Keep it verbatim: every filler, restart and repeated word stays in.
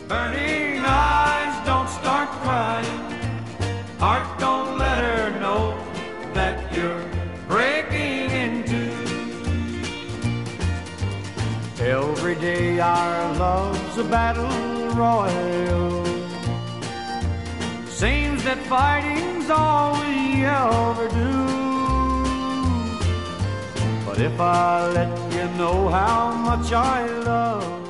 Burning eyes, don't start crying. Heart, don't let her know that you're breaking in two. Every day our love's a battle royal. Seems that fighting's all we ever do. But if I let you know how much I love